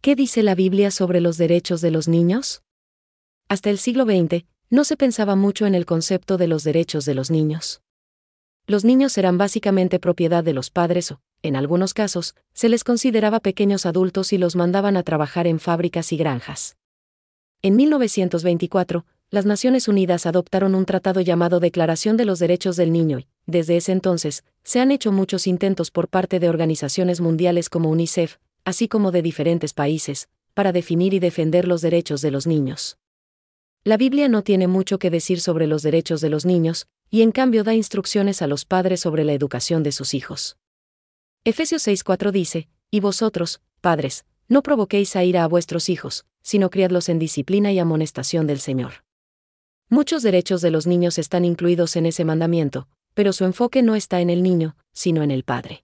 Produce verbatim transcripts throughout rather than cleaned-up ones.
¿Qué dice la Biblia sobre los derechos de los niños? Hasta el siglo veinte, no se pensaba mucho en el concepto de los derechos de los niños. Los niños eran básicamente propiedad de los padres o, en algunos casos, se les consideraba pequeños adultos y los mandaban a trabajar en fábricas y granjas. En mil novecientos veinticuatro, las Naciones Unidas adoptaron un tratado llamado Declaración de los Derechos del Niño y, desde ese entonces, se han hecho muchos intentos por parte de organizaciones mundiales como UNICEF, así como de diferentes países, para definir y defender los derechos de los niños. La Biblia no tiene mucho que decir sobre los derechos de los niños, y en cambio da instrucciones a los padres sobre la educación de sus hijos. Efesios seis cuatro dice, y vosotros, padres, no provoquéis a ira a vuestros hijos, sino criadlos en disciplina y amonestación del Señor. Muchos derechos de los niños están incluidos en ese mandamiento, pero su enfoque no está en el niño, sino en el padre.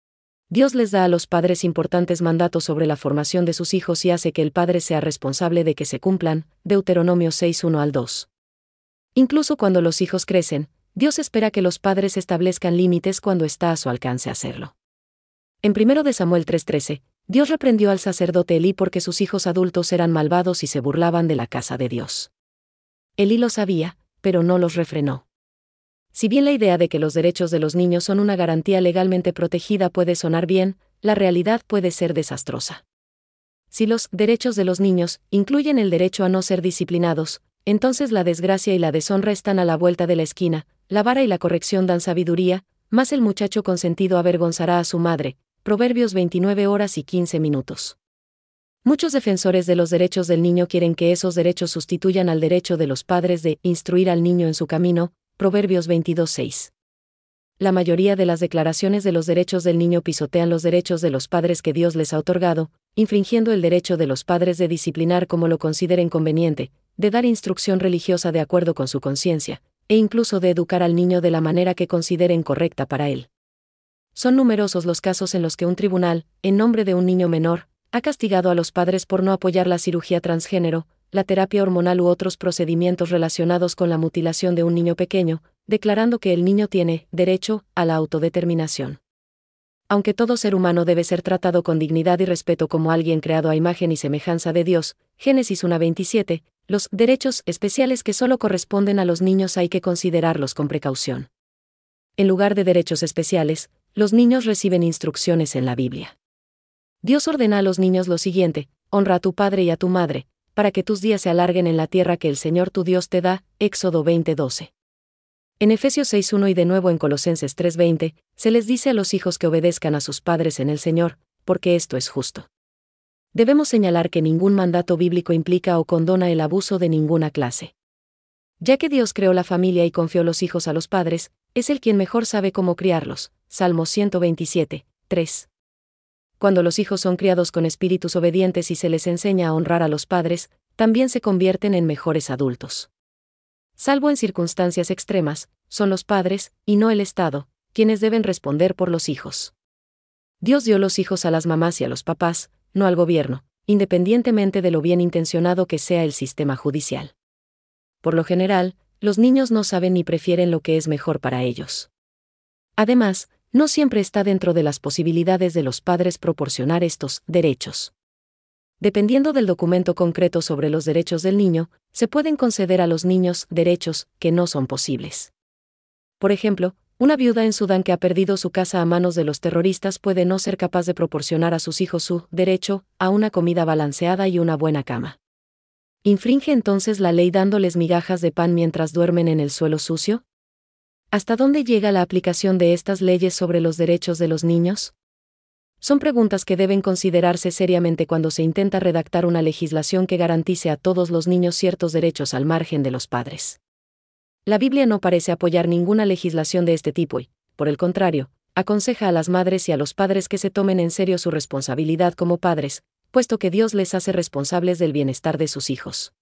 Dios les da a los padres importantes mandatos sobre la formación de sus hijos y hace que el padre sea responsable de que se cumplan, Deuteronomio seis uno al dos. Incluso cuando los hijos crecen, Dios espera que los padres establezcan límites cuando está a su alcance hacerlo. En primero de Samuel tres trece, Dios reprendió al sacerdote Elí porque sus hijos adultos eran malvados y se burlaban de la casa de Dios. Elí lo sabía, pero no los refrenó. Si bien la idea de que los derechos de los niños son una garantía legalmente protegida puede sonar bien, la realidad puede ser desastrosa. Si los derechos de los niños incluyen el derecho a no ser disciplinados, entonces la desgracia y la deshonra están a la vuelta de la esquina, la vara y la corrección dan sabiduría, mas el muchacho consentido avergonzará a su madre. Proverbios veintinueve horas y quince minutos. Muchos defensores de los derechos del niño quieren que esos derechos sustituyan al derecho de los padres de instruir al niño en su camino. Proverbios veintidós seis. La mayoría de las declaraciones de los derechos del niño pisotean los derechos de los padres que Dios les ha otorgado, infringiendo el derecho de los padres de disciplinar como lo consideren conveniente, de dar instrucción religiosa de acuerdo con su conciencia, e incluso de educar al niño de la manera que consideren correcta para él. Son numerosos los casos en los que un tribunal, en nombre de un niño menor, ha castigado a los padres por no apoyar la cirugía transgénero, la terapia hormonal u otros procedimientos relacionados con la mutilación de un niño pequeño, declarando que el niño tiene derecho a la autodeterminación. Aunque todo ser humano debe ser tratado con dignidad y respeto como alguien creado a imagen y semejanza de Dios, Génesis uno veintisiete, los derechos especiales que solo corresponden a los niños hay que considerarlos con precaución. En lugar de derechos especiales, los niños reciben instrucciones en la Biblia. Dios ordena a los niños lo siguiente: honra a tu padre y a tu madre, para que tus días se alarguen en la tierra que el Señor tu Dios te da. Éxodo veinte doce. En Efesios seis uno y de nuevo en Colosenses tres veinte, se les dice a los hijos que obedezcan a sus padres en el Señor, porque esto es justo. Debemos señalar que ningún mandato bíblico implica o condona el abuso de ninguna clase. Ya que Dios creó la familia y confió los hijos a los padres, es Él quien mejor sabe cómo criarlos. Salmo ciento veintisiete, tres. Cuando los hijos son criados con espíritus obedientes y se les enseña a honrar a los padres, también se convierten en mejores adultos. Salvo en circunstancias extremas, son los padres, y no el Estado, quienes deben responder por los hijos. Dios dio los hijos a las mamás y a los papás, no al gobierno, independientemente de lo bien intencionado que sea el sistema judicial. Por lo general, los niños no saben ni prefieren lo que es mejor para ellos. Además, no siempre está dentro de las posibilidades de los padres proporcionar estos derechos. Dependiendo del documento concreto sobre los derechos del niño, se pueden conceder a los niños derechos que no son posibles. Por ejemplo, una viuda en Sudán que ha perdido su casa a manos de los terroristas puede no ser capaz de proporcionar a sus hijos su derecho a una comida balanceada y una buena cama. ¿Infringe entonces la ley dándoles migajas de pan mientras duermen en el suelo sucio? ¿Hasta dónde llega la aplicación de estas leyes sobre los derechos de los niños? Son preguntas que deben considerarse seriamente cuando se intenta redactar una legislación que garantice a todos los niños ciertos derechos al margen de los padres. La Biblia no parece apoyar ninguna legislación de este tipo y, por el contrario, aconseja a las madres y a los padres que se tomen en serio su responsabilidad como padres, puesto que Dios les hace responsables del bienestar de sus hijos.